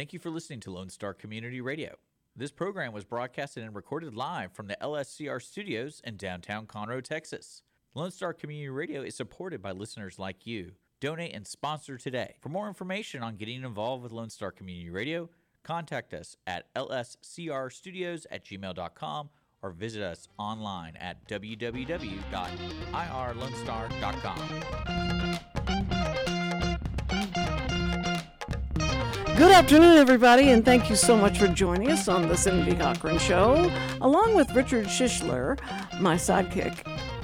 Thank you for listening to Lone Star Community Radio. This program was broadcasted and recorded live from the LSCR studios in downtown Conroe, Texas. Lone Star Community Radio is supported by listeners like you. Donate and sponsor today. For more information on getting involved with Lone Star Community Radio, contact us at lscrstudios@gmail.com or visit us online at www.irlonestar.com. Good afternoon, everybody, and thank you so much for joining us on the Cindy Cochran Show, along with Richard Schischler, my sidekick.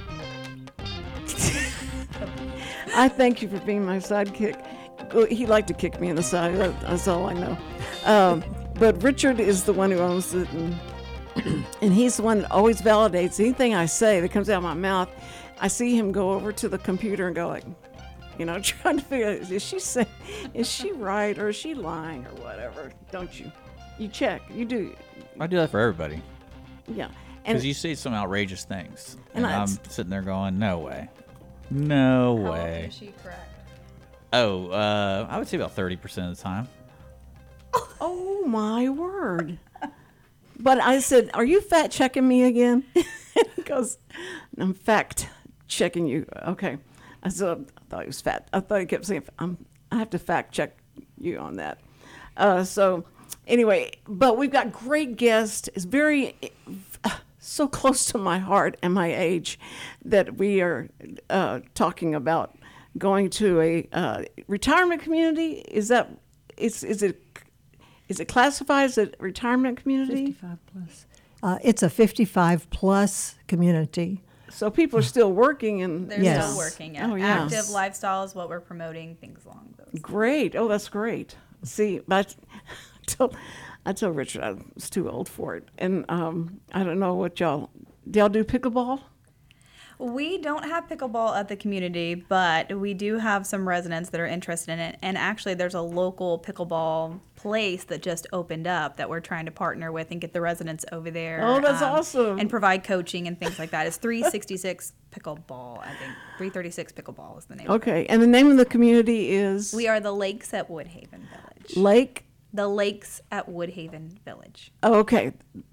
I thank you for being my sidekick. He liked to kick me in the side, that's all I know. But Richard is the one who owns it, and he's the one that always validates anything I say that comes out of my mouth. I see him go over to the computer and go like, trying to figure out, is she right or is she lying or whatever? Don't you? You check. You do. I do that for everybody. Yeah. Because you say some outrageous things. And I'm sitting there going, no way. No way. How often is she correct? Oh, I would say about 30% of the time. Oh, my word. But I said, are you fact checking me again? Because I'm fact checking you. Okay. I thought he was fat. I thought he kept saying, I have to fact check you on that. So anyway, but we've got great guests. It's so close to my heart and my age that we are talking about going to a retirement community. Is it classified as a retirement community? 55 plus. It's a 55 plus community. So people are still working and They're still working. Yeah. Oh, yeah. Active lifestyle is what we're promoting. Things along those. Great. Oh, that's great. See, but I told Richard I was too old for it, and I don't know what do y'all do pickleball? We don't have pickleball at the community, but we do have some residents that are interested in it. And actually, there's a local pickleball place that just opened up that we're trying to partner with and get the residents over there. Oh, that's awesome. And provide coaching and things like that. It's 366 Pickleball, I think. 336 Pickleball is the name. Okay, and the name of the community is? We are the Lakes at Woodhaven Village. The Lakes at Woodhaven Village. Oh, okay.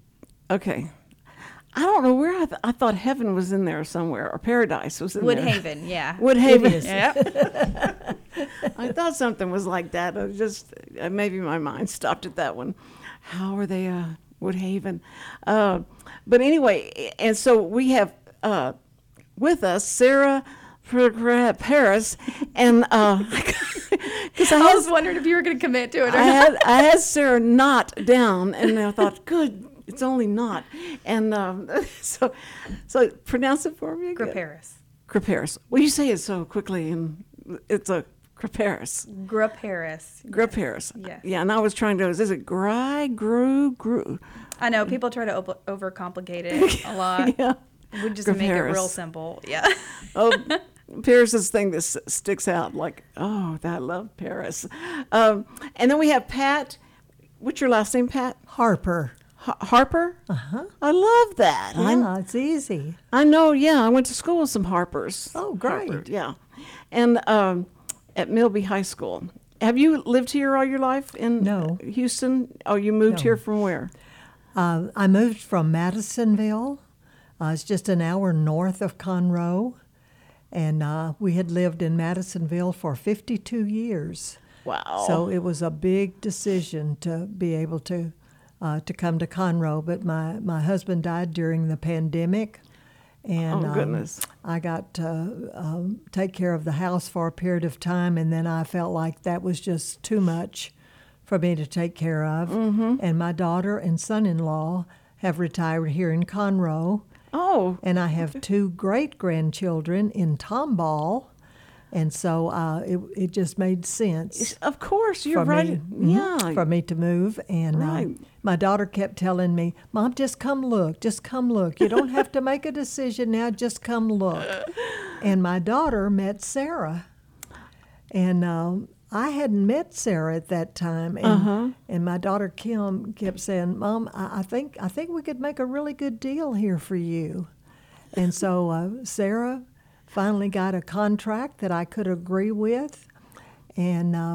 I don't know where I thought heaven was in there somewhere, or paradise was in there. Woodhaven, yeah. Woodhaven. Yeah. I thought something was like that. I just maybe my mind stopped at that one. How are they Woodhaven? But anyway, and so we have with us Sarah Paris, and because I was wondering if you were going to commit to it or not. I had Sarah not down, and I thought, good. It's only not. And so pronounce it for me again. Graparis. Well, you say it so quickly, and it's a Graparis. Graparis. Yes. Yeah, and I was trying to, is it grew? I know, people try to overcomplicate it a lot. Yeah. We just make it real simple. Yeah. Oh, Paris is the thing that sticks out, like, oh, I love Paris. And then we have Pat. What's your last name, Pat? Harper. Harper? Uh-huh. I love that. Yeah, it's easy. I know, yeah. I went to school with some Harpers. Oh, great. Harper, yeah. And at Milby High School. Have you lived here all your life in Houston? Oh, you moved here from where? I moved from Madisonville. It's just an hour north of Conroe. And we had lived in Madisonville for 52 years. Wow. So it was a big decision to be able to come to Conroe, but my husband died during the pandemic, and goodness. I got to take care of the house for a period of time, and then I felt like that was just too much for me to take care of. Mm-hmm. And my daughter and son-in-law have retired here in Conroe. Oh. And I have 2 great-grandchildren in Tomball. And so it just made sense. Of course, you're right. Yeah. For me to move. And my daughter kept telling me, Mom, just come look. Just come look. You don't have to make a decision now. Just come look. And my daughter met Sarah. And I hadn't met Sarah at that time. And my daughter Kim kept saying, Mom, I think we could make a really good deal here for you. And so Sarah finally got a contract that I could agree with, and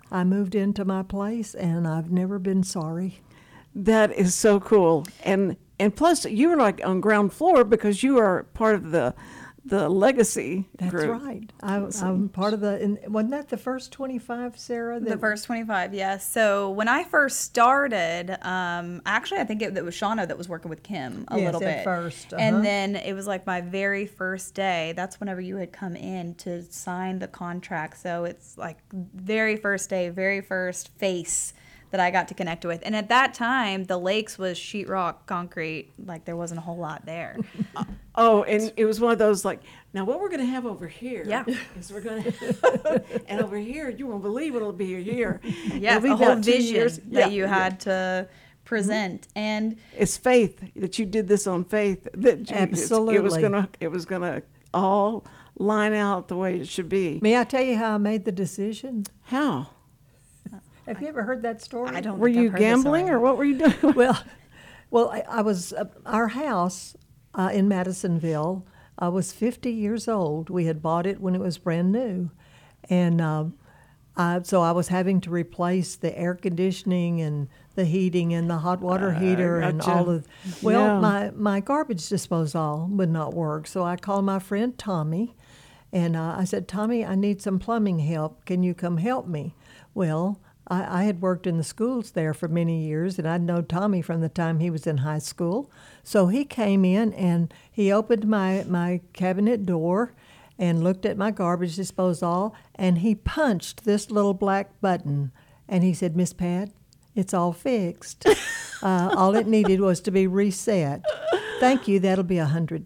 I moved into my place, and I've never been sorry. That is so cool. And plus, you were like on ground floor because you are part of the legacy That's group. right. I'm part of wasn't that the first 25, Sarah? The first 25, yes. So when I first started, actually, I think it was Shauna that was working with Kim a Yes, little at bit. first, And then it was like my very first day. That's whenever you had come in to sign the contract. So it's like very first day, very first face that I got to connect with. And at that time, the lakes was sheetrock concrete. Like there wasn't a whole lot there. Oh, and it was one of those like, now what we're going to have over here Yeah. is we're going to, and over here, you won't believe what'll be here. Yeah, It'll be a whole about 2 vision years. that Yeah, you had to present. And It's faith that you did this on faith. That you, Absolutely. It was gonna all line out the way it should be. May I tell you how I made the decision? How? Have you ever heard that story? I don't Were think I've you heard this gambling story. or what were you doing? Well, I was our house in Madisonville. I was 50 years old. We had bought it when it was brand new, and so I was having to replace the air conditioning and the heating and the hot water heater and gotcha. all of. Well, Yeah. my garbage disposal would not work, so I called my friend Tommy, and I said, Tommy, I need some plumbing help. Can you come help me? Well, I had worked in the schools there for many years, and I'd known Tommy from the time he was in high school. So he came in and he opened my cabinet door and looked at my garbage disposal, and he punched this little black button. And he said, Miss Pat, it's all fixed. All it needed was to be reset. Thank you, that'll be $100.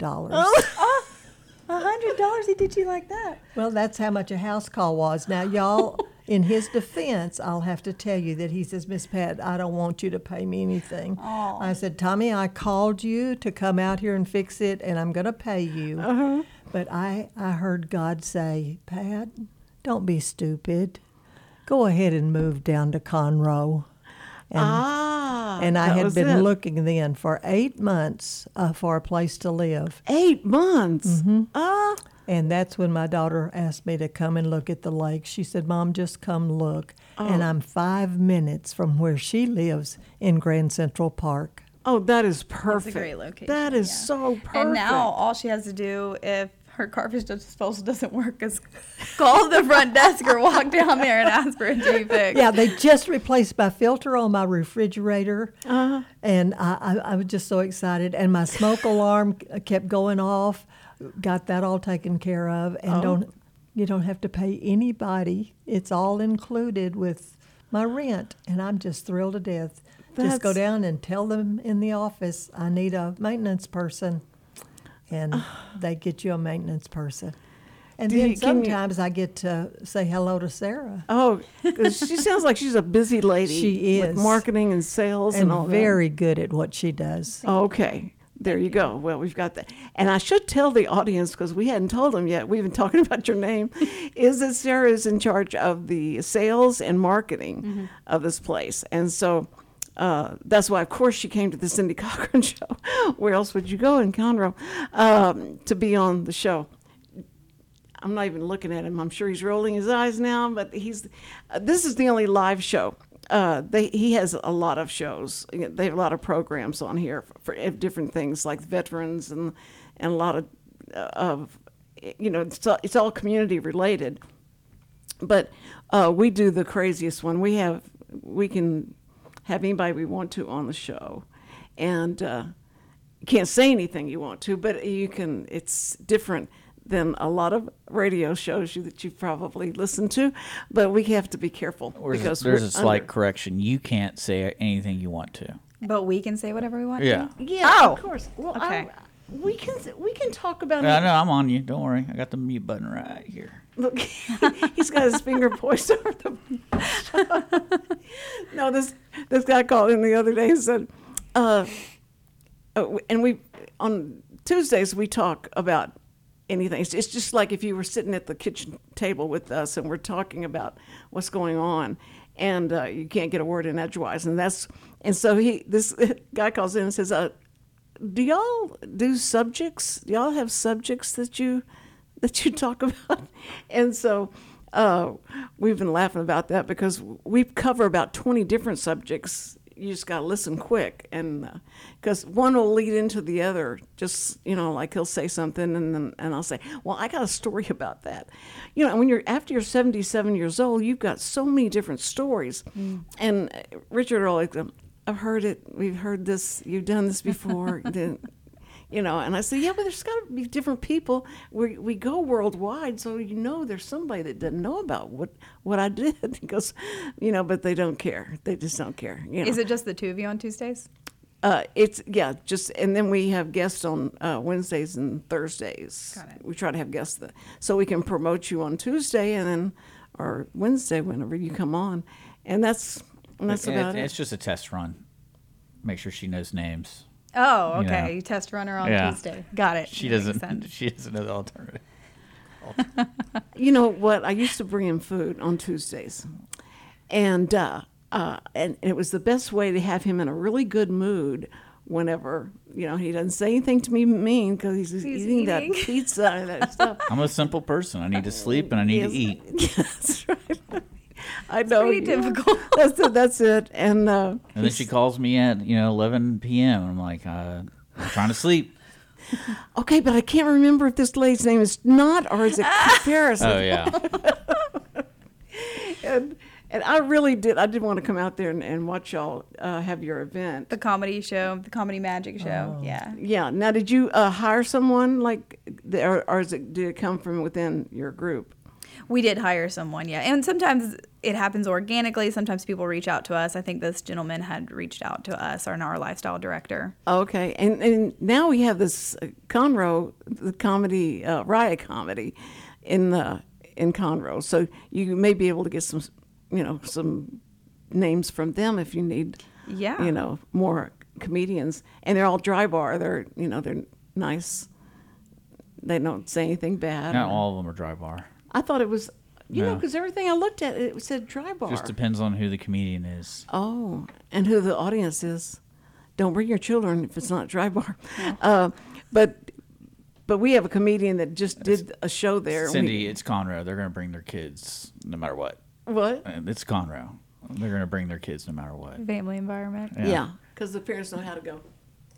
$100, he did you like that? Well, that's how much a house call was. Now, y'all, in his defense, I'll have to tell you that he says, Miss Pat, I don't want you to pay me anything. I said, Tommy, I called you to come out here and fix it, and I'm going to pay you. But I heard God say, Pat, don't be stupid. Go ahead and move down to Conroe. And I that had was been it. looking then for 8 months for a place to live. 8 months. And that's when my daughter asked me to come and look at the lake. She said, Mom, just come look. And I'm 5 minutes from where she lives in Grand Central Park. Oh, that is perfect. great location, That is yeah. so perfect. And now all she has to do if her garbage disposal doesn't work is call the front desk or walk down there and ask for it to be fixed. Yeah, they just replaced my filter on my refrigerator. And I was just so excited. And my smoke alarm kept going off. Got that all taken care of. And you don't have to pay anybody. It's all included with my rent. And I'm just thrilled to death. Just go That's- down and tell them in the office, I need a maintenance person. And they get you a maintenance person. And then Can you- sometimes I get to say hello to Sarah. Oh, 'cause she sounds like she's a busy lady. She with is. marketing and sales and, And all very good at what she does. that. Okay, there you go. Well, we've got that. And I should tell the audience, because we hadn't told them yet, we've been talking about your name, is that Sarah is in charge of the sales and marketing of this place. And so that's why, of course, she came to the Cindy Cochran show. Where else would you go in Conroe to be on the show? I'm not even looking at him. I'm sure he's rolling his eyes now, but this is the only live show. He has a lot of shows. They have a lot of programs on here for different things like veterans and a lot of it's all community related. But we do the craziest one. We can have anybody we want to on the show, and you can't say anything you want to, but you can. It's different than a lot of radio shows that you've probably listened to, but we have to be careful because There's we're a slight under- correction. You can't say anything you want to. But we can say whatever we want Yeah. to. Yeah, Oh, of course. Well, okay. we can talk about. I know, I'm on you. Don't worry. I got the mute button right here. Look, he's got his finger poised over the. No, this guy called in the other day and said, and we on Tuesdays we talk about anything. It's just like if you were sitting at the kitchen table with us and we're talking about what's going on, and you can't get a word in edgewise, and so this guy calls in and says, "Do y'all do subjects? Do y'all have subjects that you talk about?" And so We've been laughing about that because we cover about 20 different subjects. You just got to listen quick, and because one will lead into the other. Just like he'll say something, and I'll say, "Well, I got a story about that." When after you're 77 years old, you've got so many different stories. And Richard always, "I've heard it. We've heard this. You've done this before." And I said, "Yeah, but there's got to be different people. We go worldwide, so there's somebody that doesn't know about what I did." He goes, but they don't care. They just don't care. Is it just the two of you on Tuesdays? And then we have guests on Wednesdays and Thursdays. Got it. We try to have guests so we can promote you on Tuesday or Wednesday whenever you come on, and that's about it. It's just a test run. Make sure she knows names. Oh, okay. You test runner on Tuesday. Got it. She doesn't know the alternative. You know what? I used to bring him food on Tuesdays, and it was the best way to have him in a really good mood. Whenever he doesn't say anything to me mean because he's eating that pizza and that stuff. I'm a simple person. I need to sleep and I need to eat. That's right. I know. Pretty difficult. That's it. And then she calls me at 11 p.m. I'm like, I'm trying to sleep. Okay, but I can't remember if this lady's name is not or is it Comparison. Oh yeah. And I really did. I did want to come out there and watch y'all have your event. The comedy show, the Comedy Magic show. Oh. Yeah. Yeah. Now, did you hire someone or did it come from within your group? We did hire someone, yeah. And sometimes it happens organically. Sometimes people reach out to us. I think this gentleman had reached out to us, our lifestyle director. Okay. And now we have this Conroe, the comedy, Riot Comedy in Conroe. So you may be able to get some names from them if you need, more comedians. And they're all dry bar. They're nice. They don't say anything bad. Not all of them are dry bar. I thought it was, because everything I looked at, it said dry bar. Just depends on who the comedian is. Oh, and who the audience is. Don't bring your children if it's not dry bar. Yeah. But we have a comedian that just did a show there. Cindy, it's Conroe. They're going to bring their kids no matter what. What? It's Conroe. They're going to bring their kids no matter what. Family environment. Yeah, because the parents know how to go.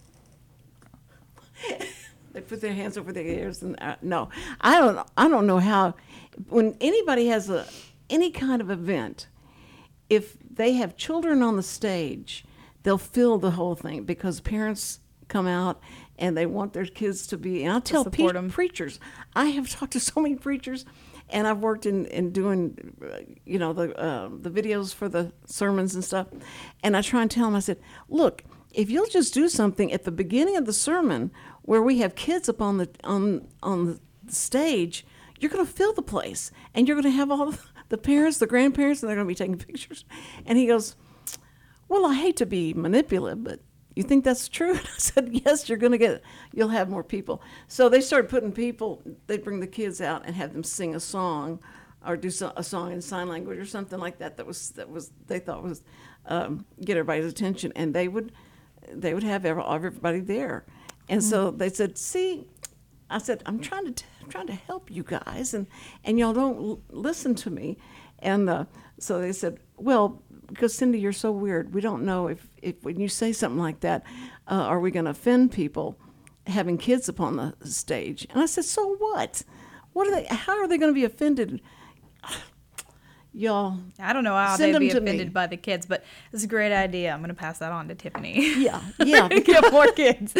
They put their hands over their ears and no, I don't know how. When anybody has any kind of event, if they have children on the stage, they'll fill the whole thing because parents come out and they want their kids to be. And I'll tell preachers. I have talked to so many preachers, and I've worked in doing, the videos for the sermons and stuff. And I try and tell them. I said, look, if you'll just do something at the beginning of the sermon where we have kids up on the stage, you're going to fill the place, and you're going to have all the parents, the grandparents, and they're going to be taking pictures. And he goes, well, I hate to be manipulative, but you think that's true? And I said, yes, you'll have more people. So they started putting they'd bring the kids out and have them sing a song or do a song in sign language or something like that they thought was get everybody's attention, and they would have everybody there. And so they said, see, I said, I'm trying to help you guys, and y'all don't listen to me. And so they said, well, because Cindy, you're so weird. We don't know if when you say something like that, are we going to offend people having kids up on the stage? And I said, so what? How are they going to be offended? Y'all, I don't know how they'd be offended by the kids, but it's a great idea. I'm going to pass that on to Tiffany. Yeah. Get more kids.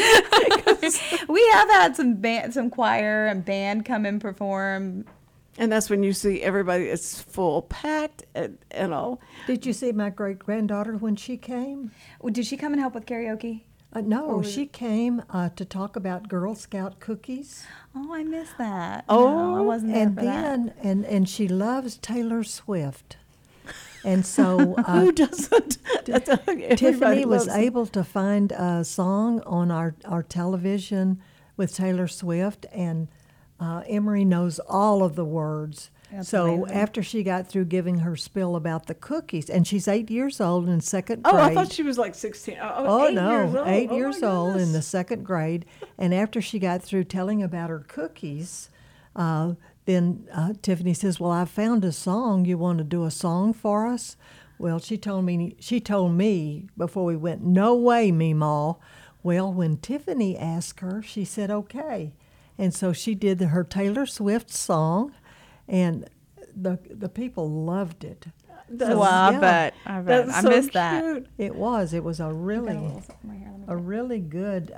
We have had some choir and band come and perform. And that's when you see everybody is full packed and all. Did you see my great-granddaughter when she came? Did she come and help with karaoke? No, she came to talk about Girl Scout cookies. Oh, I missed that. Oh, no, I wasn't there for that. And she loves Taylor Swift. And so who doesn't? Tiffany was able to find a song on our television with Taylor Swift, and Emery knows all of the words. That's so amazing. After she got through giving her spiel about the cookies, and she's 8 years old in second grade. Oh, I thought she was like 16. Oh, 8 no, years old. 8 years old in goodness. the second grade. And after she got through telling about her cookies, then Tiffany says, "Well, I found a song. You want to do a song for us?" Well, she told me before we went, "No way, Meemaw." Well, when Tiffany asked her, she said, "Okay." And so she did her Taylor Swift song, and the people loved it. Well, I bet. That's I so missed that. cute. It was a really good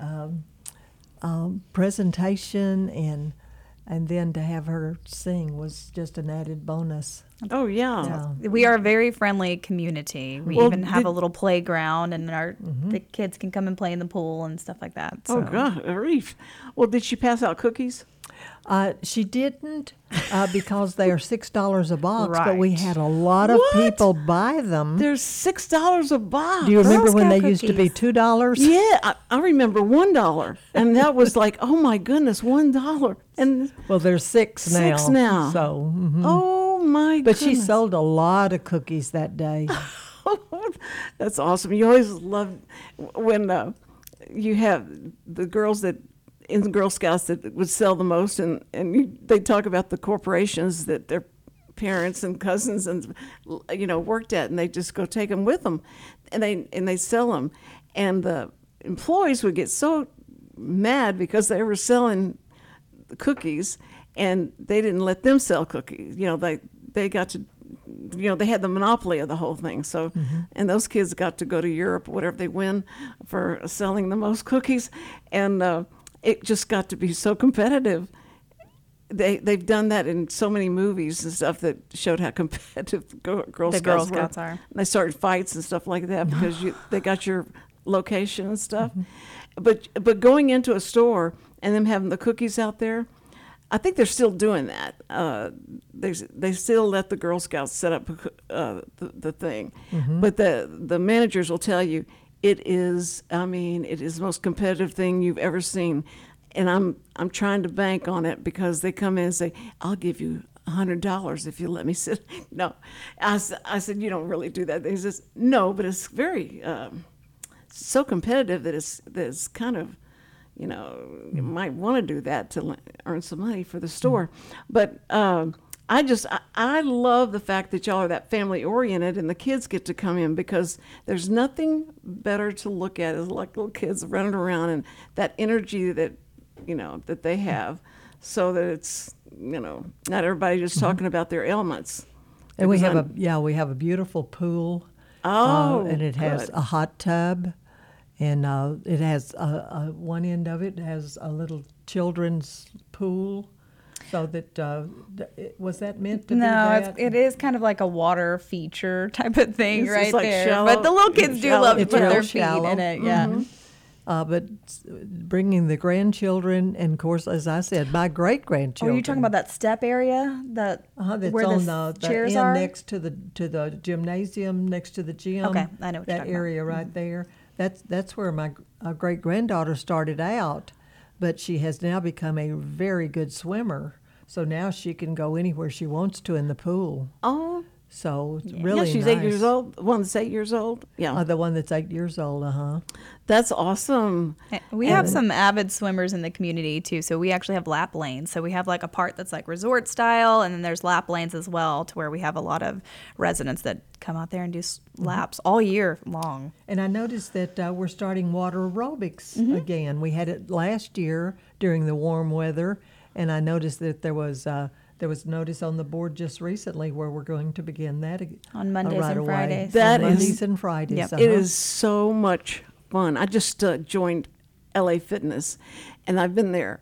presentation, and then to have her sing was just an added bonus. Oh, yeah. Yeah. We are a very friendly community. We Well, even have did- a little playground, and the kids can come and play in the pool and stuff like that. So. Oh, God, Reef. Well, did she pass out cookies? She didn't because they are $6 a box, but we Right. had a lot of What? people buy them. There's $6 a box. Do you remember Girl when Scout they used to be cookies. $2? Yeah, I remember $1, and that was like, oh my goodness, $1, and Well, there's six now. Six now. So, oh my but she goodness. sold a lot of cookies that day. That's awesome. You always love when you have the girls that in the Girl Scouts that would sell the most, and they talk about the corporations that their parents and cousins and worked at, and they just go take them with them, and they sell them, and the employees would get so mad because they were selling the cookies, and they didn't let them sell cookies. They got to. They had the monopoly of the whole thing. So, and those kids got to go to Europe, whatever they win, for selling the most cookies, and it just got to be so competitive. They've done that in so many movies and stuff that showed how competitive Girl The Scouts Girl were. Scouts are. And they started fights and stuff like that because they got your location and stuff. But going into a store and them having the cookies out there, I think they're still doing that. They still let the Girl Scouts set up the thing, but the managers will tell you it is. I mean, it is the most competitive thing you've ever seen, and I'm trying to bank on it because they come in and say, "I'll give you $100 if you let me sit." No, I said, "You don't really do that." They says, "No, but it's very so competitive that it's kind of." You might want to do that to earn some money for the store. But I love the fact that y'all are that family oriented and the kids get to come in, because there's nothing better to look at as like little kids running around and that energy that, that they have, so that it's, not everybody just talking about their ailments. And we Because have we have a beautiful pool. Oh, and it has good. a hot tub, and it has one end of it has a little children's pool. So that was that meant to be No, that? it is kind of like a water feature type of thing It's right just like there. shallow- But the little kids do shallow. love to It's put real their feet shallow. in it. Yeah. But bringing the grandchildren, and of course, as I said, my great Oh, grandchildren. are you talking about that step area that That's where on the the chairs end are? next to the gymnasium, next to the gym. Okay, I know what you're that talking about. area right there. That's where my great granddaughter started out, but she has now become a very good swimmer. So now she can go anywhere she wants to in the pool. Oh, So it's really yeah, she's nice. 8 years old. The one that's 8 years old. Yeah, The one that's 8 years old. that's awesome. We have some avid swimmers in the community too. So we actually have lap lanes. So we have like a part that's like resort style, and then there's lap lanes as well, to where we have a lot of residents that come out there and do laps all year long. And I noticed that we're starting water aerobics again. We had it last year during the warm weather, and I noticed that there was notice on the board just recently where we're going to begin that On Mondays right and away. Fridays. That On is- Mondays and Fridays. Yep. It is so much fun. I just joined LA Fitness, and I've been there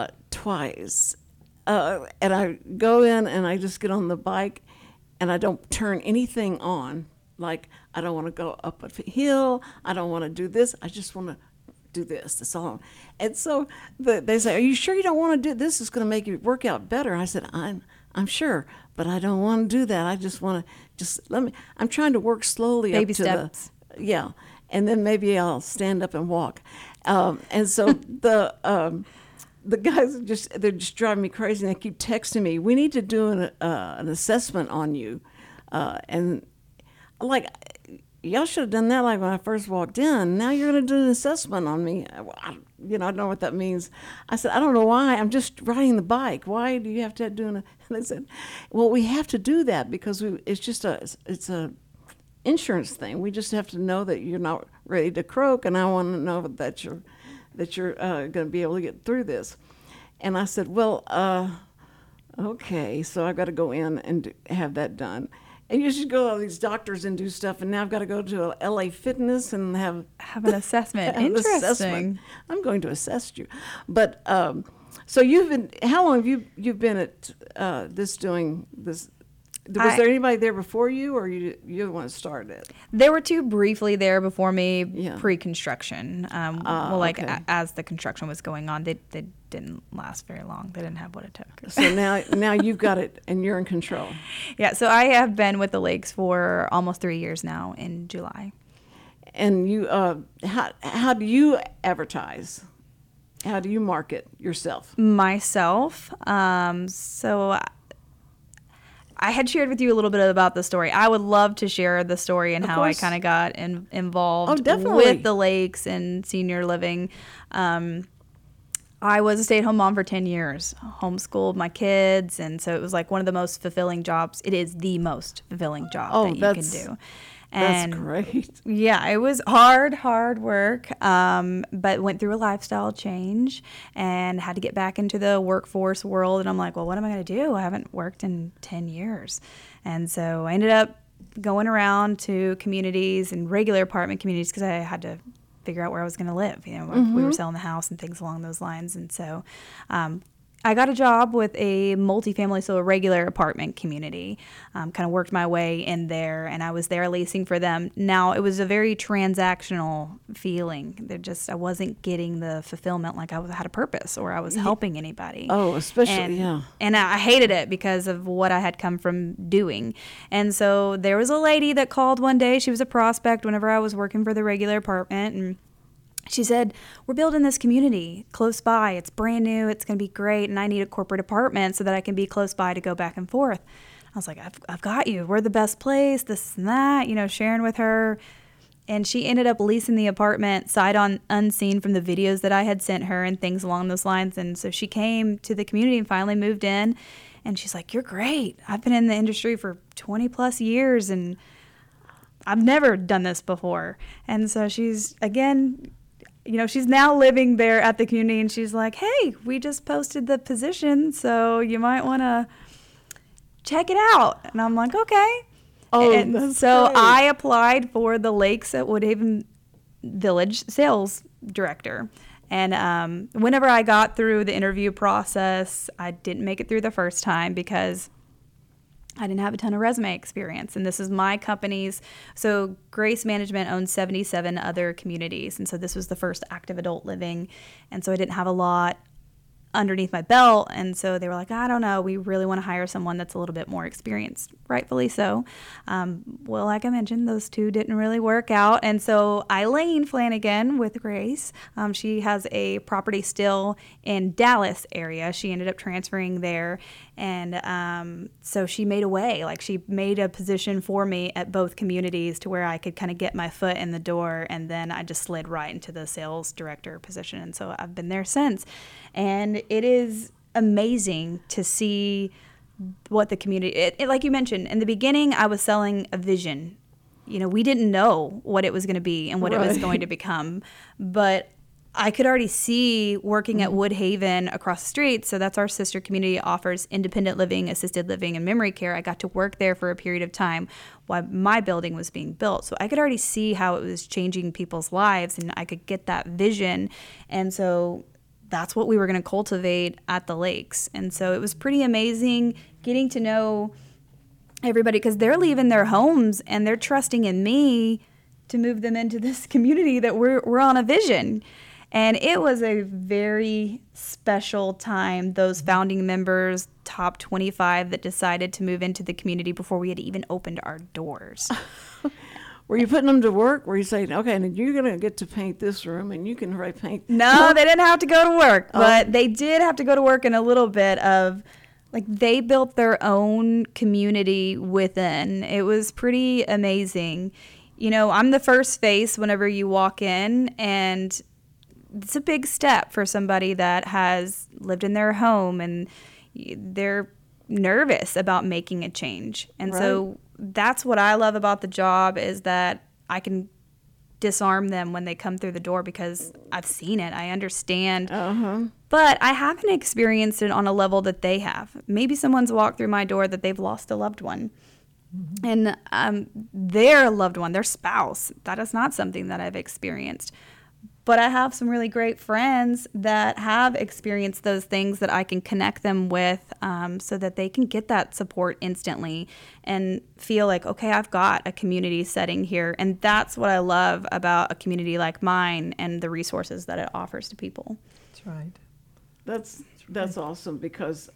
twice. And I go in and I just get on the bike, and I don't turn anything on. Like, I don't want to go up a hill. I don't want to do this. I just want to do this. That's all. And so they say, "Are you sure you don't want to do this? It's going to make your workout better." I said, I'm sure, but I don't want to do that. I just want to I'm trying to work slowly Baby up to steps. yeah, and then maybe I'll stand up and walk. And so the guys they're just driving me crazy, and they keep texting me, "We need to do an assessment on you," and like y'all should have done that like when I first walked in. Now you're going to do an assessment on me. I don't know what that means. I said, I don't know why. I'm just riding the bike. Why do you have to do an? And they said, well, we have to do that because it's a insurance thing. We just have to know that you're not ready to croak, and I want to know that you're going to be able to get through this. And I said, well, okay, so I've got to go in and have that done. And you should go to all these doctors and do stuff, and now I've got to go to LA Fitness and have an assessment. Interesting. Assessment. I'm going to assess you. But so how long have you been at doing this? Was there anybody there before you, or you're the one that started it? There were two briefly there before me, Yeah. pre-construction. Okay. As the construction was going on, they didn't last very long. They didn't have what it took. So now you've got it, and you're in control. Yeah, so I have been with the Lakes for almost 3 years now in July. And you, how do you advertise? How do you market yourself? Myself, so I had shared with you a little bit about the story. I would love to share the story and Of how I course. kind of got involved definitely. with the Lakes and senior living. I was a stay-at-home mom for 10 years, homeschooled my kids, and so it was like one of the most fulfilling jobs. It is the most fulfilling job that you can do. And That's great. yeah, it was hard work, but went through a lifestyle change and had to get back into the workforce world. And I'm like, well, what am I going to do? I haven't worked in 10 years. And so I ended up going around to communities and regular apartment communities because I had to figure out where I was going to live. We were selling the house and things along those lines. And so I got a job with a multifamily, so a regular apartment community, kind of worked my way in there, and I was there leasing for them. Now, it was a very transactional feeling. I wasn't getting the fulfillment like I had a purpose or I was helping anybody. Oh, especially, yeah. And I hated it because of what I had come from doing. And so there was a lady that called one day. She was a prospect whenever I was working for the regular apartment, and she said, we're building this community close by. It's brand new. It's going to be great. And I need a corporate apartment so that I can be close by to go back and forth. I was like, I've got you. We're the best place, this and that, sharing with her. And she ended up leasing the apartment sight unseen from the videos that I had sent her and things along those lines. And so she came to the community and finally moved in. And she's like, you're great. I've been in the industry for 20 plus years and I've never done this before. And so she's, again, she's now living there at the community, and she's like, hey, we just posted the position, so you might want to check it out. And I'm like, okay. Oh, and that's so great. I applied for the Lakes at Woodhaven Village sales director. And whenever I got through the interview process, I didn't make it through the first time because I didn't have a ton of resume experience, and this is my company's. So Grace Management owns 77 other communities, and so this was the first active adult living, and so I didn't have a lot underneath my belt, and so they were like, I don't know, we really want to hire someone that's a little bit more experienced, rightfully so. Well, like I mentioned, those two didn't really work out, and so Eileen Flanagan with Grace, she has a property still in Dallas area. She ended up transferring there, and so she made a way, like she made a position for me at both communities to where I could kind of get my foot in the door, and then I just slid right into the sales director position, and so I've been there since. And it is amazing to see what the community, like you mentioned, in the beginning, I was selling a vision. We didn't know what it was going to be and what it was going to become. But I could already see working at Woodhaven across the street. So that's our sister community, offers independent living, assisted living, and memory care. I got to work there for a period of time while my building was being built. So I could already see how it was changing people's lives, and I could get that vision. And so that's what we were going to cultivate at the Lakes. And so it was pretty amazing getting to know everybody, because they're leaving their homes and they're trusting in me to move them into this community that we're on a vision. And it was a very special time. Those founding members, top 25 that decided to move into the community before we had even opened our doors. Were you putting them to work? Were you saying, okay, and you're going to get to paint this room, and you can paint? No, they didn't have to go to work, but they did have to go to work in a little bit of, like, they built their own community within. It was pretty amazing. you know, I'm the first face whenever you walk in, and it's a big step for somebody that has lived in their home and they're nervous about making a change. And so that's what I love about the job, is that I can disarm them when they come through the door, because I've seen it. I understand. But I haven't experienced it on a level that they have. Maybe someone's walked through my door that they've lost a loved one. And their loved one, their spouse, that is not something that I've experienced. But I have some really great friends that have experienced those things that I can connect them with, so that they can get that support instantly and feel like, okay, I've got a community setting here. And that's what I love about a community like mine and the resources that it offers to people. That's right. That's awesome, because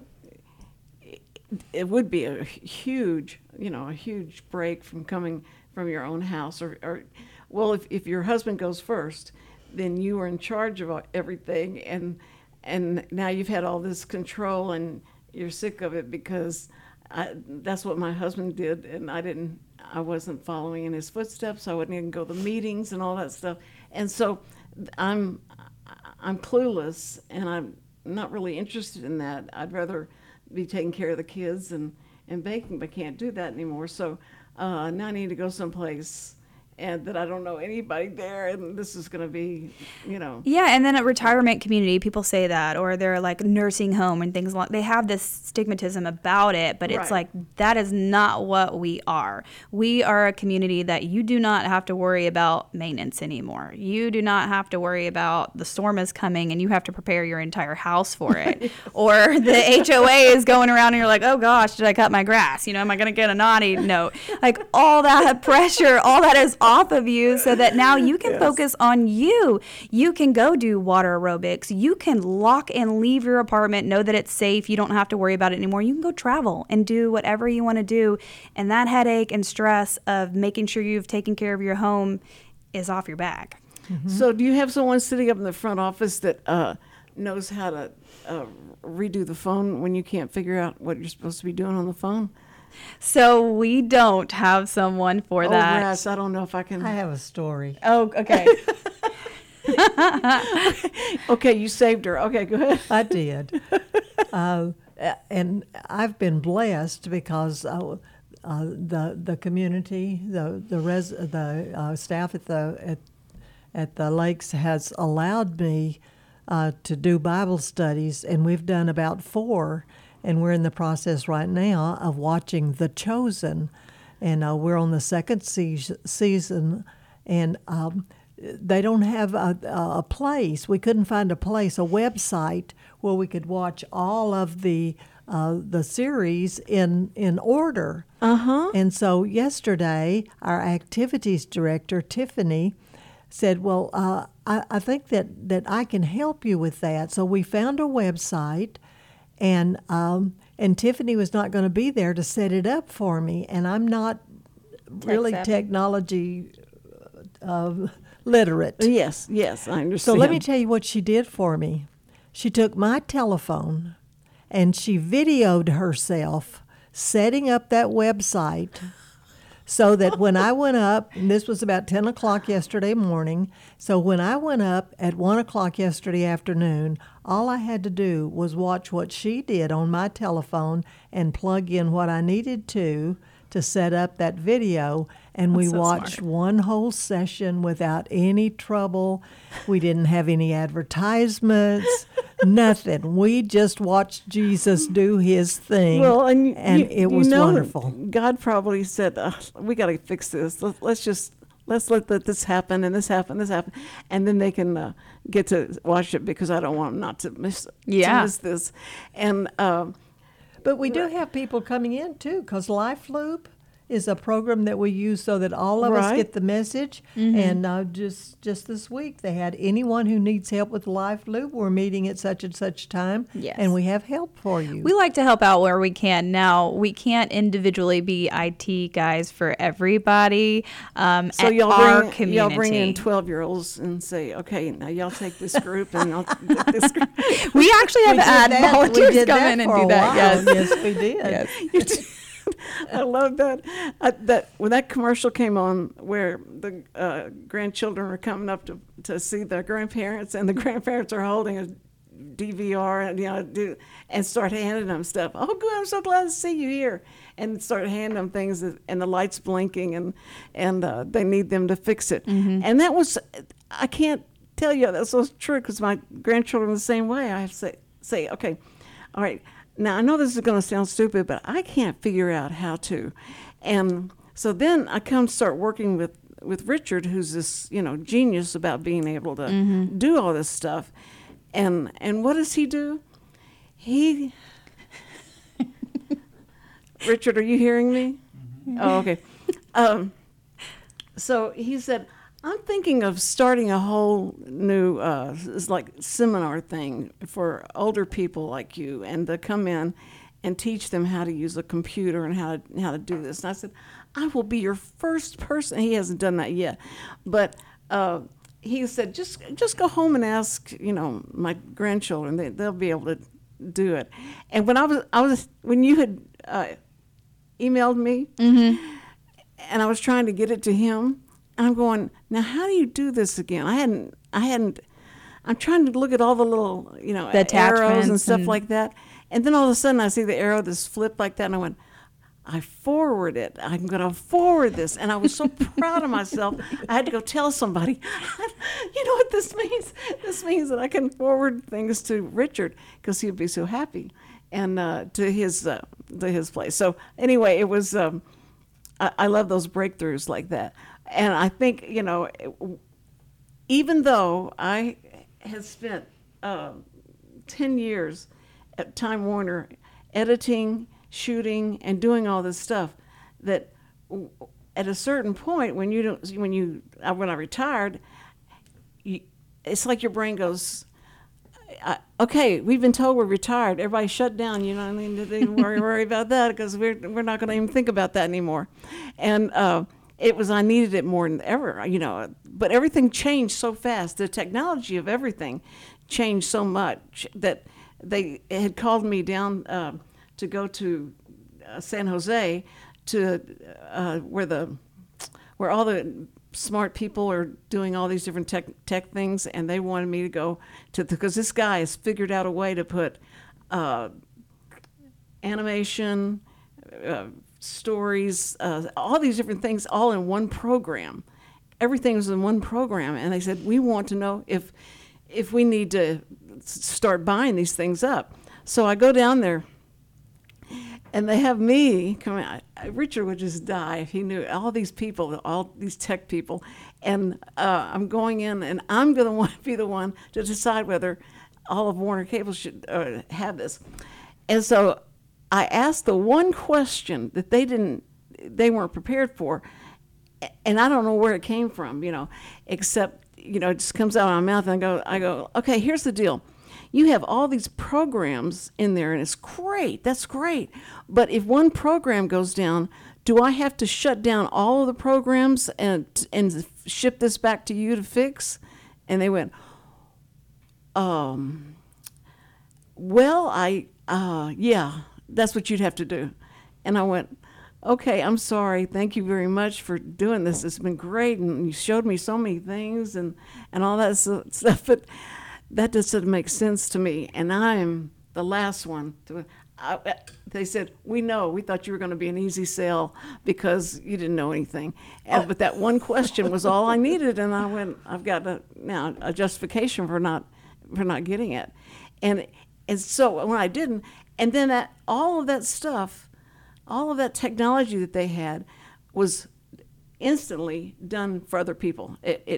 it would be a huge break from coming from your own house, or well, if your husband goes first, then you are in charge of everything, and now you've had all this control and you're sick of it, because that's what my husband did, and I wasn't following in his footsteps. I wouldn't even go to meetings and all that stuff, and so I'm clueless, and I'm not really interested in that. I'd rather be taking care of the kids and baking, but can't do that anymore. So now I need to go someplace and that I don't know anybody there, and this is going to be, Yeah, and then a retirement community, people say that, or they're like nursing home and things like, they have this stigmatism about it, but it's like, that is not what we are. We are a community that you do not have to worry about maintenance anymore. You do not have to worry about the storm is coming and you have to prepare your entire house for it. Or the HOA is going around and you're like, oh gosh, did I cut my grass? Am I going to get a naughty note? Like, all that pressure, all that is off of you, so that now you can focus on you. You can go do water aerobics. You can lock and leave your apartment, know that it's safe. You don't have to worry about it anymore. You can go travel and do whatever you want to do. And that headache and stress of making sure you've taken care of your home is off your back. So do you have someone sitting up in the front office that knows how to redo the phone when you can't figure out what you're supposed to be doing on the phone? So we don't have someone for that. Yes, I don't know if I can. I have a story. Oh, okay. Okay, you saved her. Okay, go ahead. I did. And I've been blessed because the community, the staff at the lakes has allowed me to do Bible studies, and we've done about 4. And we're in the process right now of watching The Chosen, and we're on the 2nd season, and they don't have a place. We couldn't find a website where we could watch all of the series in order. And so yesterday, our activities director, Tiffany, said, well, I think that I can help you with that. So we found a website. And Tiffany was not going to be there to set it up for me, and I'm not really technology literate. Yes, I understand. So let me tell you what she did for me. She took my telephone and she videoed herself setting up that website, so that when I went up, and this was about 10 o'clock yesterday morning, so when I went up at 1 o'clock yesterday afternoon, all I had to do was watch what she did on my telephone and plug in what I needed to set up that video, and we watched one whole session without any trouble. We didn't have any advertisements, nothing. We just watched Jesus do his thing, it was wonderful. God probably said, we got to fix this. Let's let this happen, and this happen, and then they can get to watch it, because I don't want them not to miss this. And but we do have people coming in too, because Life Loop is a program that we use so that all of us get the message. And just this week, they had anyone who needs help with Life Loop, we're meeting at such and such time, and we have help for you. We like to help out where we can. Now, we can't individually be IT guys for everybody. So y'all bring in 12-years-olds and say, okay, now y'all take this group and I'll take this group. We actually have volunteers come in and do that. Yes, we did. Yes. I love that. That when that commercial came on, where the grandchildren are coming up to see their grandparents, and the grandparents are holding a DVR and and start handing them stuff. Oh, good! I'm so glad to see you here, and start handing them things, and the lights blinking, and they need them to fix it. Mm-hmm. And that was, I can't tell you that's so true, because my grandchildren are the same way. I have to say, okay, all right. Now, I know this is going to sound stupid, but I can't figure out how to. And so then I come start working with Richard, who's this, genius about being able to do all this stuff. And what does he do? Richard, are you hearing me? Oh, okay. So he said, I'm thinking of starting a whole new seminar thing for older people like you, and to come in and teach them how to use a computer and how to do this. And I said, I will be your first person. He hasn't done that yet, but he said, just go home and ask my grandchildren. They'll be able to do it. And when you had emailed me, and I was trying to get it to him. I'm going, now how do you do this again? I'm trying to look at all the little, the arrows and stuff like that. And then all of a sudden I see the arrow that's flipped like that, and I went, I forward it. I'm going to forward this. And I was so proud of myself. I had to go tell somebody, you know what this means? This means that I can forward things to Richard, because he'd be so happy, and to his place. So anyway, it was, I love those breakthroughs like that. And I think, even though I had spent 10 years at Time Warner editing, shooting, and doing all this stuff, that at a certain point when I retired, it's like your brain goes, okay, we've been told we're retired. Everybody shut down. I mean, they didn't worry about that, because we're not going to even think about that anymore. And I needed it more than ever, But everything changed so fast. The technology of everything changed so much that they had called me down to go to San Jose, to where all the smart people are doing all these different tech things, and they wanted me to go because this guy has figured out a way to put animation, stories, all these different things all in one program. Everything was in one program, and they said, we want to know if we need to start buying these things up. So I go down there, and they have me come out. Richard would just die if he knew all these people, all these tech people, and I'm going in, and I'm going to be the one to decide whether all of Warner Cable should have this. And so I asked the one question that they weren't prepared for, and I don't know where it came from, except, it just comes out of my mouth, and I go, okay, here's the deal. You have all these programs in there, and it's great. That's great. But if one program goes down, do I have to shut down all of the programs and ship this back to you to fix? And they went, well, yeah, that's what you'd have to do. And I went, okay, I'm sorry. Thank you very much for doing this. It's been great, and you showed me so many things and all that stuff. But that doesn't make sense to me, and I'm the last one to. They said, we thought you were going to be an easy sell because you didn't know anything. But that one question was all I needed, and I went, I've got now a justification for not getting it. And so when I didn't, and then all of that stuff, all of that technology that they had was instantly done for other people.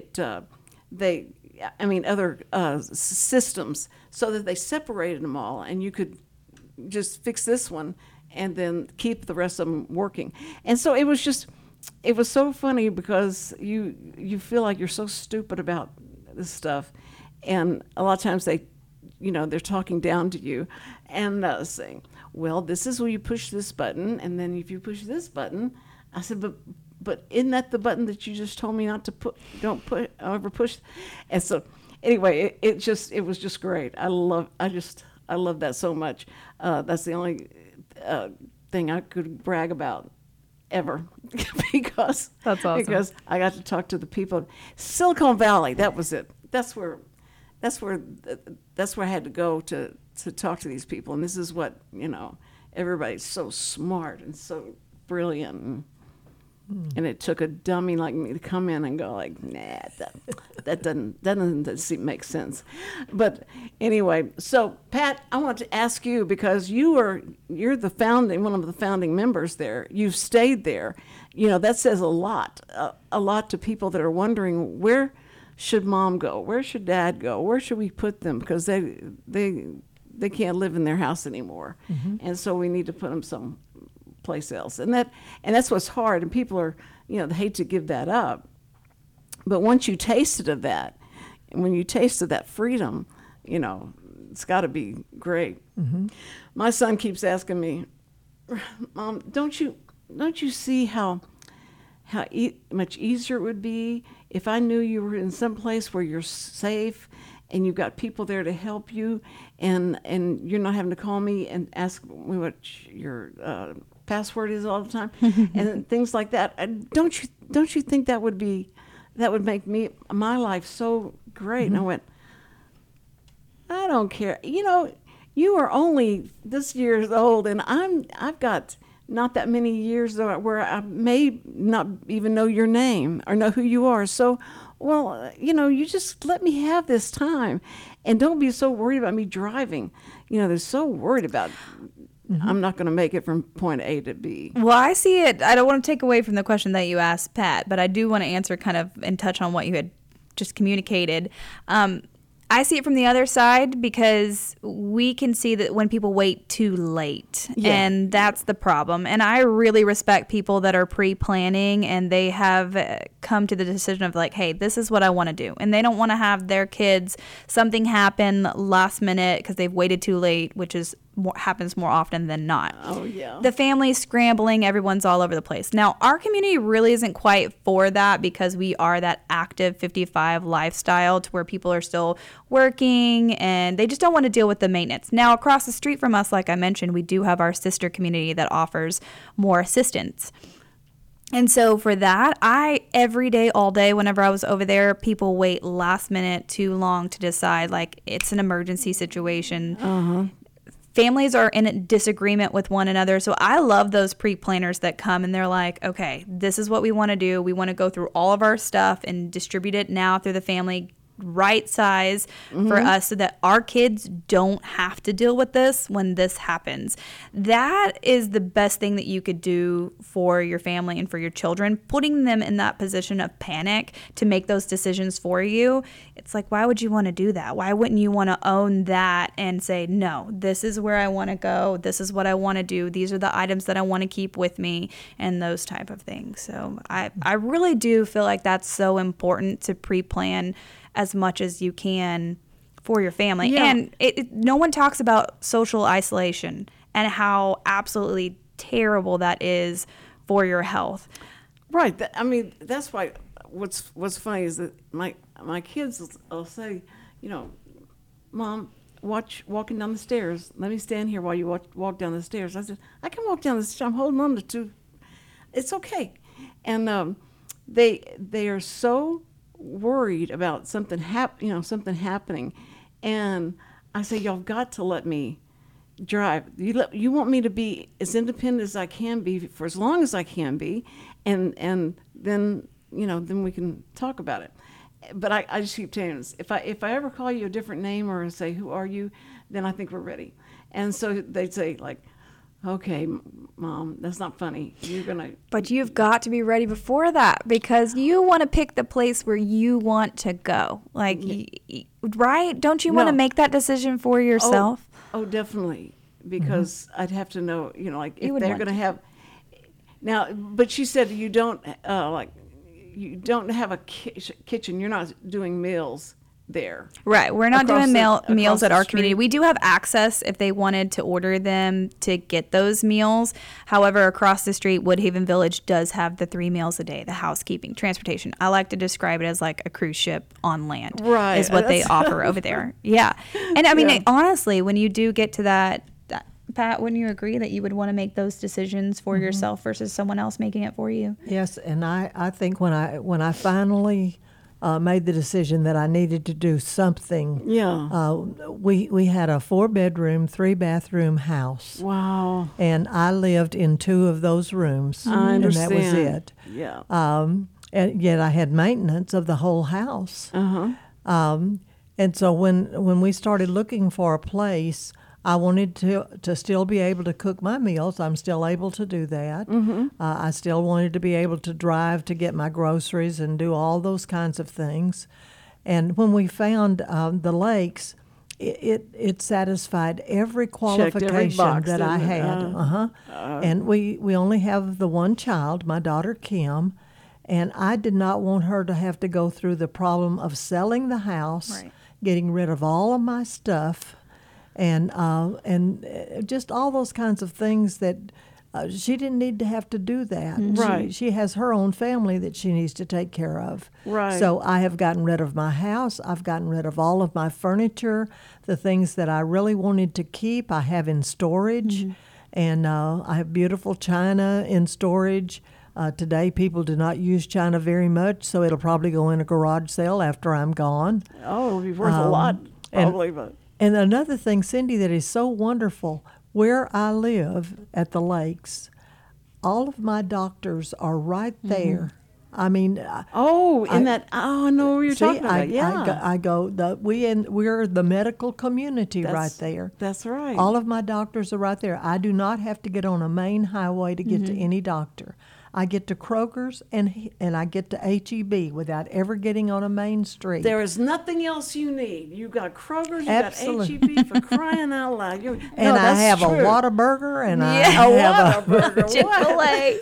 Other systems, so that they separated them all, and you could just fix this one and then keep the rest of them working. And so it was so funny, because you feel like you're so stupid about this stuff, and a lot of times they're talking down to you and saying, well, this is where you push this button, and then if you push this button, I said, but isn't that the button that you just told me not to ever push? And so anyway, it was just great. I love that so much. That's the only thing I could brag about ever because That's awesome. because I got to talk to the people. Silicon Valley, that was it. That's where I had to go to talk to these people. And this is what, everybody's so smart and so brilliant. And it took a dummy like me to come in and go like, nah, that doesn't make sense. But anyway, so Pat, I want to ask you, because you're one of the founding members there. You've stayed there. That says a lot to people that are wondering, where should mom go? Where should dad go? Where should we put them? Because they can't live in their house anymore. And so we need to put them someplace else. And that's what's hard. And people are, they hate to give that up. But once you tasted of that, and when you tasted that freedom, it's got to be great. My son keeps asking me, Mom, don't you see how much easier it would be if I knew you were in some place where you're safe and you've got people there to help you, and you're not having to call me and ask me what your password is all the time, and things like that. Don't you think that would make my life so great? And I went, I don't care. You are only this years old, and I've got not that many years where I may not even know your name or know who you are. So, well, you just let me have this time, and don't be so worried about me driving. They're so worried about I'm not going to make it from point A to B. Well, I see it. I don't want to take away from the question that you asked, Pat, but I do want to answer kind of and touch on what you had just communicated. I see it from the other side, because we can see that when people wait too late, and that's the problem. And I really respect people that are pre-planning and they have come to the decision of like, hey, this is what I want to do. And they don't want to have their kids, something happen last minute because they've waited too late, which happens more often than not. Oh, yeah. The family's scrambling. Everyone's all over the place. Now, our community really isn't quite for that, because we are that active 55 lifestyle to where people are still working and they just don't want to deal with the maintenance. Now, across the street from us, like I mentioned, we do have our sister community that offers more assistance. And so for that, every day, all day, whenever I was over there, people wait last minute too long to decide, like, it's an emergency situation. Families are in a disagreement with one another. So I love those pre-planners that come and they're like, okay, this is what we want to do. We want to go through all of our stuff and distribute it now through the family, right size for us, so that our kids don't have to deal with this when this happens. That is the best thing that you could do for your family and for your children, putting them in that position of panic to make those decisions for you. It's like, why would you want to do that? Why wouldn't you want to own that and say, no, this is where I want to go. This is what I want to do. These are the items that I want to keep with me, and those type of things. So I really do feel like that's so important to pre-plan as much as you can for your family. Yeah. And no one talks about social isolation and how absolutely terrible that is for your health. Right. That's why what's funny is that my kids will say, Mom, walking down the stairs. Let me stand here while you walk down the stairs. I said, I can walk down the stairs. I'm holding on to. It's okay. And they are so worried about something happening, and I say, y'all got to let me drive. You want me to be as independent as I can be for as long as I can be, and then we can talk about it. But I just keep telling them, if I ever call you a different name or say, who are you, then I think we're ready. And so they'd say, like, okay, Mom, that's not funny. But you've got to be ready before that, because you want to pick the place where you want to go. Like, right? Don't you want to make that decision for yourself? Oh, definitely. Because I'd have to know, like, if they're going to have. Now, but she said you don't have a kitchen. You're not doing meals there. Right. We're not doing meals at our community. We do have access if they wanted to order them to get those meals. However, across the street, Woodhaven Village does have the 3 meals a day, the housekeeping, transportation. I like to describe it as like a cruise ship on land. Right. Is what they offer over there. Yeah. And honestly, when you do get to that Pat, wouldn't you agree that you would want to make those decisions for yourself versus someone else making it for you? Yes, and I think when I finally made the decision that I needed to do something, we had a 4-bedroom, 3-bathroom house. Wow. And I lived in 2 of those rooms. I understand. And that was it. Yeah. And yet I had maintenance of the whole house. And so when we started looking for a place, I wanted to still be able to cook my meals. I'm still able to do that. I still wanted to be able to drive to get my groceries and do all those kinds of things. And when we found the lakes, it satisfied every qualification box, that I didn't had. And we only have the one child, my daughter Kim, and I did not want her to have to go through the problem of selling the house, getting rid of all of my stuff, and just all those kinds of things that she didn't need to have to do that. Right. She has her own family that she needs to take care of. Right. So I have gotten rid of my house. I've gotten rid of all of my furniture. The things that I really wanted to keep, I have in storage. And I have beautiful china in storage. Today, people do not use china very much, so it'll probably go in a garage sale after I'm gone. Oh, it'll be worth a lot, probably. And another thing, Cindy, that is so wonderful, where I live at the lakes, all of my doctors are right there. I mean, I know what you're talking about. We're the medical community right there. That's right. All of my doctors are right there. I do not have to get on a main highway to get to any doctor. I get to Kroger's and I get to H-E-B without ever getting on a main street. There is nothing else you need. You got Kroger's, you Absolutely. got H-E-B for crying out loud. And I have a Whataburger and I have Chick-fil-A.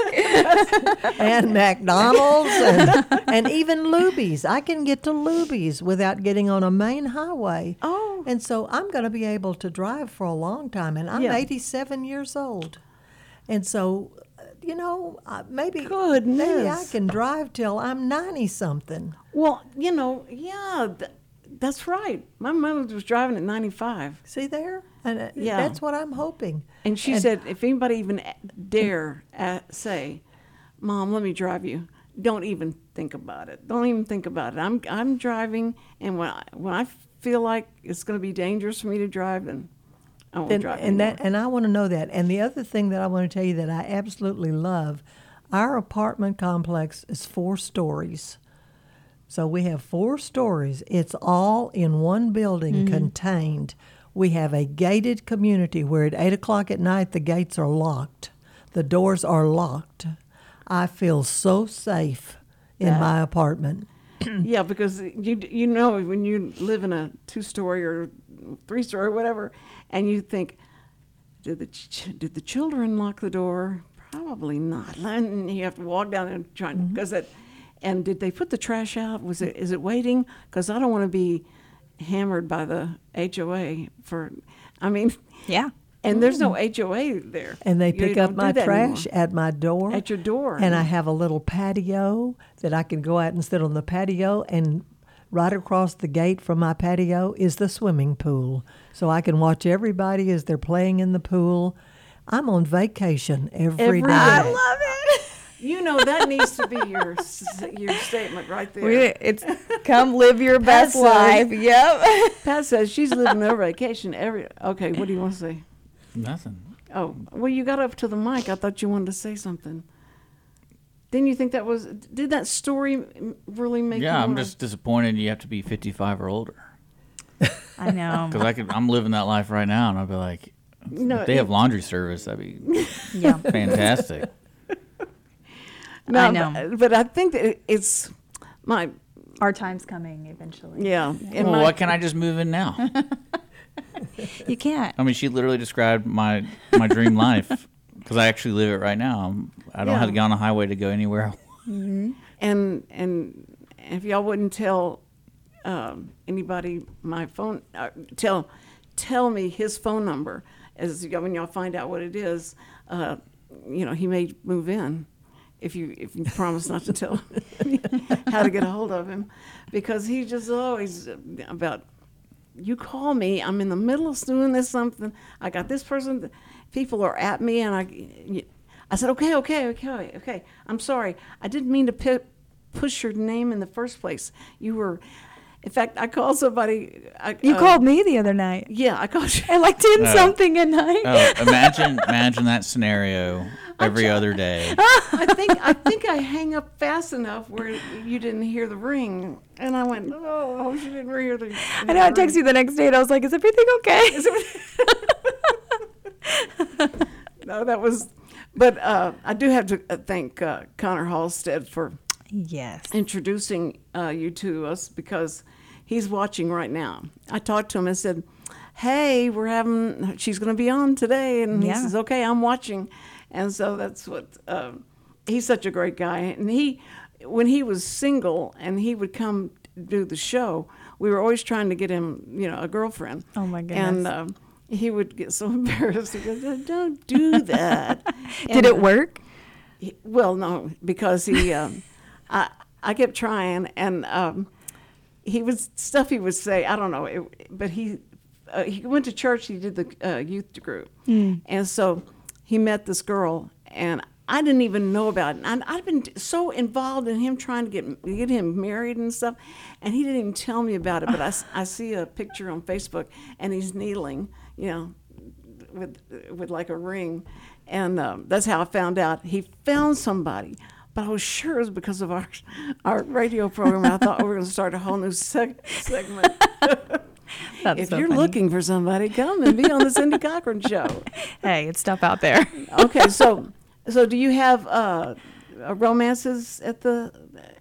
and McDonald's and even Luby's. I can get to Luby's without getting on a main highway. Oh. And so I'm going to be able to drive for a long time. And I'm 87 years old. And so, maybe I can drive till I'm 90-something. Well, that's right. My mother was driving at 95. See there? And that's what I'm hoping. And she said, if anybody even dare say, Mom, let me drive you, don't even think about it. Don't even think about it. I'm driving, and when I feel like it's going to be dangerous for me to drive, then I won't drive anymore. And I want to know that. And the other thing that I want to tell you that I absolutely love, our apartment complex is 4 stories. So we have 4 stories. It's all in one building contained. We have a gated community where at 8 o'clock at night the gates are locked. The doors are locked. I feel so safe in my apartment. Yeah, because you know when you live in a 2-story or 3-story or whatever, and you think, did the children lock the door? Probably not. And you have to walk down and try because and did they put the trash out? Is it waiting? Because I don't want to be hammered by the HOA Yeah. And there's no HOA there. And they You pick don't up do my that trash anymore. at my door. At your door. And I have a little patio that I can go out and sit on the patio, and right across the gate from my patio is the swimming pool. So I can watch everybody as they're playing in the pool. I'm on vacation every day. I love it. That needs to be your statement right there. It's come live your best says- life. Yep. Pat says she's living her vacation Okay, what do you want to say? Nothing. Oh, well, you got up to the mic. I thought you wanted to say something. Didn't you think did that story really make you I'm wanna- just disappointed you have to be 55 or older. I know. Because I'm living that life right now, and I'd be like, if they have laundry service, that'd be Yeah. fantastic. No, I know. But I think that it's my, Our time's coming eventually. yeah. Well, why can't I just move in now? You can't. I mean, she literally described my dream life because I actually live it right now. I don't have to get on a highway to go anywhere. And if y'all wouldn't tell anybody my phone, tell me his phone number when y'all find out what it is. He may move in if you promise not to tell how to get a hold of him, because he just always about. You call me. I'm in the middle of doing this something. I got this person, people are at me, and I said, okay. I'm sorry. I didn't mean to push your name in the first place. You were, in fact, I called somebody. You called me the other night. Yeah, I called you. At like 10 something at night. Oh, imagine that scenario every other day. I think I hang up fast enough where you didn't hear the ring, and I went, oh, I hope you didn't hear the. I know. I texted you the next day, and I was like, "Is everything okay?" No, that was, but I do have to thank Connor Halstead for introducing you to us, because he's watching right now. I talked to him and said, "Hey, she's going to be on today," and he says, "Okay, I'm watching." And so that's what, he's such a great guy. And when he was single and he would come do the show, we were always trying to get him, a girlfriend. Oh my goodness. And he would get so embarrassed. He goes, "Don't do that." Did it work? Well, no, because I kept trying, and he would say, I don't know, but he went to church. He did the youth group, and so he met this girl, and I didn't even know about it. And I'd been so involved in him trying to get him married and stuff, and he didn't even tell me about it. But I see a picture on Facebook, and he's kneeling, with like a ring, and that's how I found out. He found somebody, but I was sure it was because of our radio program. I thought we were going to start a whole new segment. If you're looking for somebody, come and be on the Cindy Cochran Show. Hey, it's stuff out there. Okay, so do you have romances at the?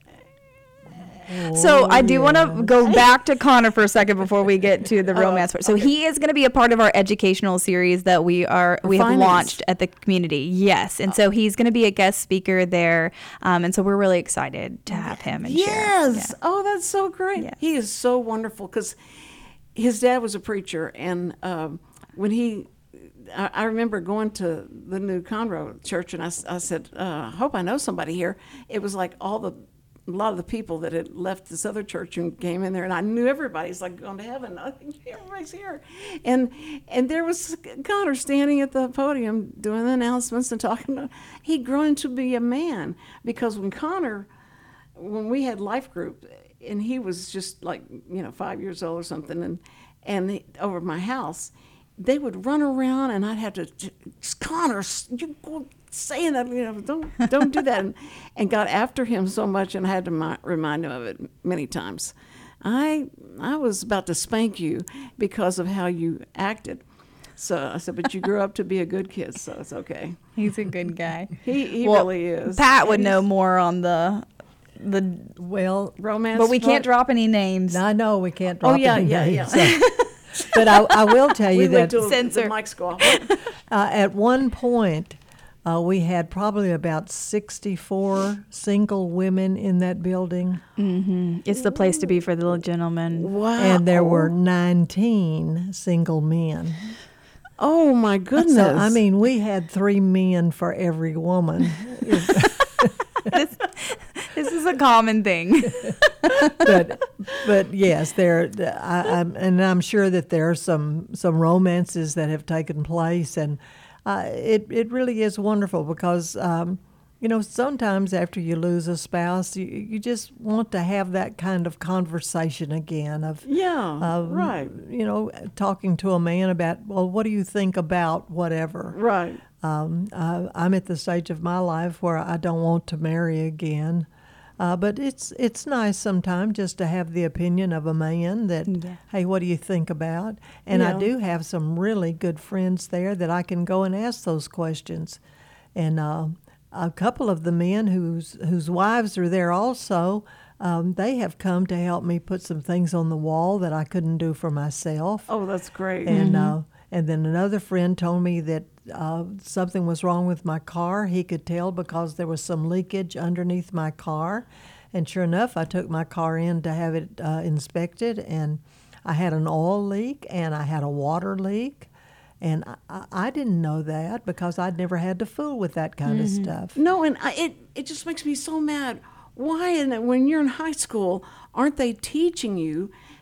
So I do want to go back to Connor for a second before we get to the romance part. So he is going to be a part of our educational series that we have launched at the community. Yes, and so he's going to be a guest speaker there, and so we're really excited to have him and share. Yes. Yeah. Oh, that's so great. Yeah. He is so wonderful, because his dad was a preacher, and when I remember going to the new Conroe church, and I said, I hope I know somebody here. It was like a lot of the people that had left this other church and came in there, and I knew everybody. It's like going to heaven. I think everybody's here. And there was Connor standing at the podium doing the announcements and talking. He'd grown to be a man, because when we had life group, and he was just like 5 years old or something, and over my house, they would run around, and I'd have to, Connor, you go saying that, don't do that, and got after him so much, and I had to remind him of it many times. I was about to spank you because of how you acted. So I said, but you grew up to be a good kid, so it's okay. He's a good guy. He really is. Pat would know more on the romance, but we can't drop any names. I know we can't drop any names. Yeah. But I will tell you that the mics go off. At one point, we had probably about 64 single women in that building. Mm-hmm. It's the place to be for the gentlemen. Wow. And there were 19 single men. Oh, my goodness. So, I mean, we had 3 men for every woman. This is a common thing. but yes, I'm sure that there are some romances that have taken place, and it really is wonderful, because sometimes after you lose a spouse, you just want to have that kind of conversation again right. Talking to a man about, well, what do you think about whatever? Right. I'm at the stage of my life where I don't want to marry again. But it's nice sometimes just to have the opinion of a man that, hey, what do you think about? And I do have some really good friends there that I can go and ask those questions. And a couple of the men whose wives are there also, they have come to help me put some things on the wall that I couldn't do for myself. Oh, that's great. And then another friend told me that something was wrong with my car. He could tell because there was some leakage underneath my car. And sure enough, I took my car in to have it inspected, and I had an oil leak and I had a water leak. And I didn't know that because I'd never had to fool with that kind of stuff. No, and it just makes me so mad. Why, when you're in high school, aren't they teaching you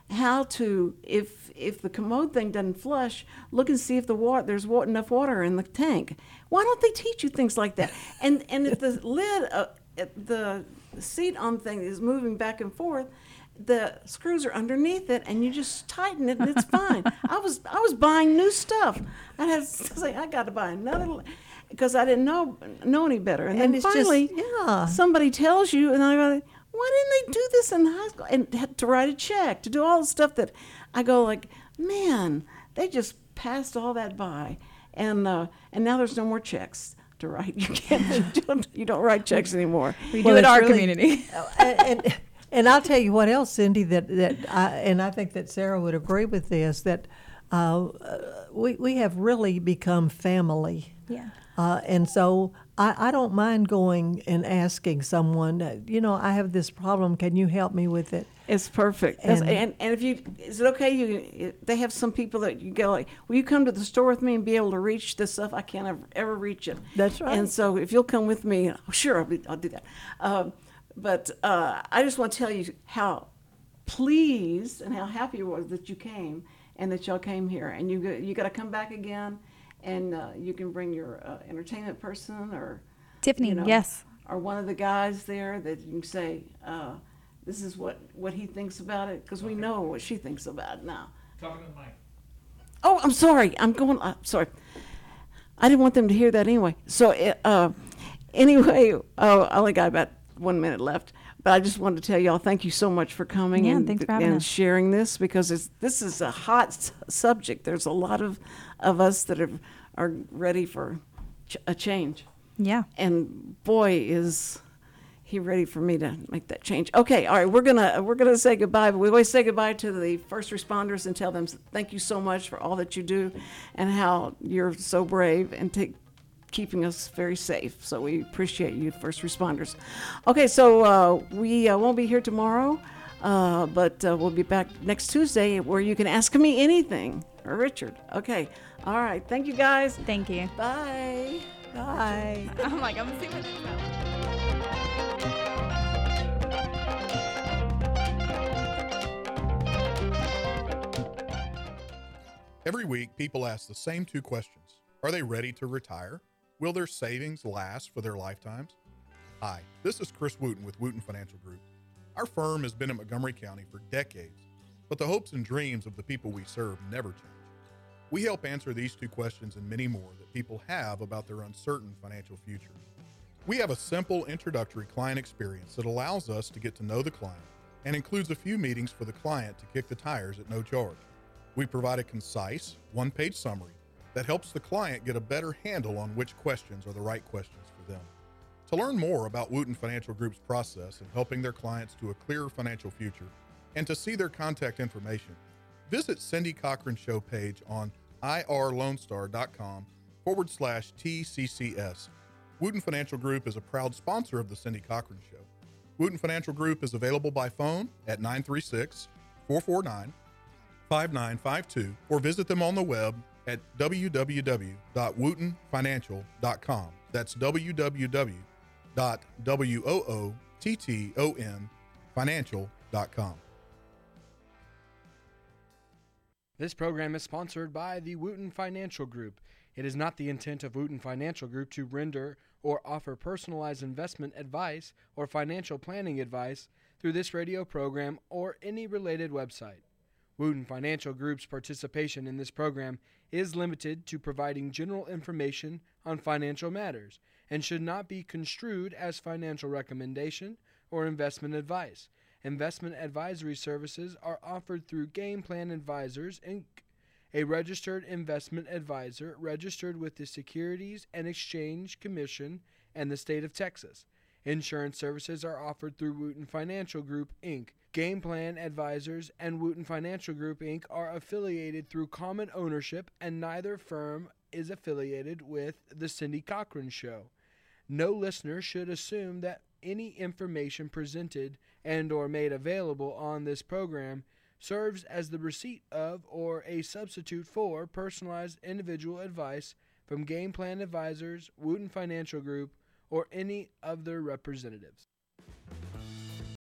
how to, if the commode thing doesn't flush, look and see if there's enough water in the tank. Why don't they teach you things like that? And if the lid, the seat on thing is moving back and forth, the screws are underneath it, and you just tighten it, and it's fine. I was buying new stuff. I had to say, I got to buy another, because I didn't know any better. And then it's finally, just, somebody tells you, and I go, why didn't they do this in high school? And had to write a check, to do all the stuff that I go like, man, they just passed all that by, and now there's no more checks to write. You don't write checks anymore. We do it our really, community. And I'll tell you what else, Cindy, I think that Sarah would agree with this, that we have really become family. Yeah. And so I don't mind going and asking someone, I have this problem, can you help me with it? It's perfect. And if is it okay? They have some people that you go like, will you come to the store with me and be able to reach this stuff? I can't ever reach it. That's right. And so if you'll come with me, sure, I'll do that. But I just want to tell you how pleased and how happy you was that you came and that y'all came here. And you got to come back again, and you can bring your entertainment person or Tiffany, yes. or one of the guys there that you can say, this is what he thinks about it, because we know what she thinks about it now. Talking to the mic. Oh, I'm sorry. Sorry. I didn't want them to hear that anyway. So anyway, I only got about 1 minute left, but I just wanted to tell y'all thank you so much for coming Thanks for having and us. sharing this, because this is a hot subject. There's a lot of us that are ready for a change. Yeah. And boy, is he ready for me to make that change. Okay, all right, we're gonna say goodbye, but we always say goodbye to the first responders and tell them thank you so much for all that you do and how you're so brave and keeping us very safe. So we appreciate you, first responders. Okay, so we won't be here tomorrow, but we'll be back next Tuesday, where you can ask me anything, or Richard. Okay, all right, thank you guys. Thank you. Bye. Bye. I'm like, I'm assuming it's Every week, people ask the same two questions. Are they ready to retire? Will their savings last for their lifetimes? Hi, this is Chris Wooten with Wooten Financial Group. Our firm has been in Montgomery County for decades, but the hopes and dreams of the people we serve never change. We help answer these two questions and many more that people have about their uncertain financial future. We have a simple introductory client experience that allows us to get to know the client and includes a few meetings for the client to kick the tires at no charge. We provide a concise, one-page summary that helps the client get a better handle on which questions are the right questions for them. To learn more about Wooten Financial Group's process in helping their clients to a clearer financial future and to see their contact information, visit Cindy Cochran's show page on irlonestar.com/TCCS. Wooten Financial Group is a proud sponsor of the Cindy Cochran Show. Wooten Financial Group is available by phone at 936-449-5952 or visit them on the web at www.wootenfinancial.com. That's www.woottonfinancial.com. This program is sponsored by the Wooten Financial Group. It is not the intent of Wooten Financial Group to render or offer personalized investment advice or financial planning advice through this radio program or any related website. Wooten Financial Group's participation in this program is limited to providing general information on financial matters and should not be construed as financial recommendation or investment advice. Investment advisory services are offered through Game Plan Advisors, Inc., a registered investment advisor registered with the Securities and Exchange Commission and the state of Texas. Insurance services are offered through Wooten Financial Group, Inc. Game Plan Advisors and Wooten Financial Group, Inc. are affiliated through common ownership, and neither firm is affiliated with The Cindy Cochran Show. No listener should assume that any information presented and or made available on this program serves as the receipt of or a substitute for personalized individual advice from Game Plan Advisors, Wooten Financial Group, or any of their representatives.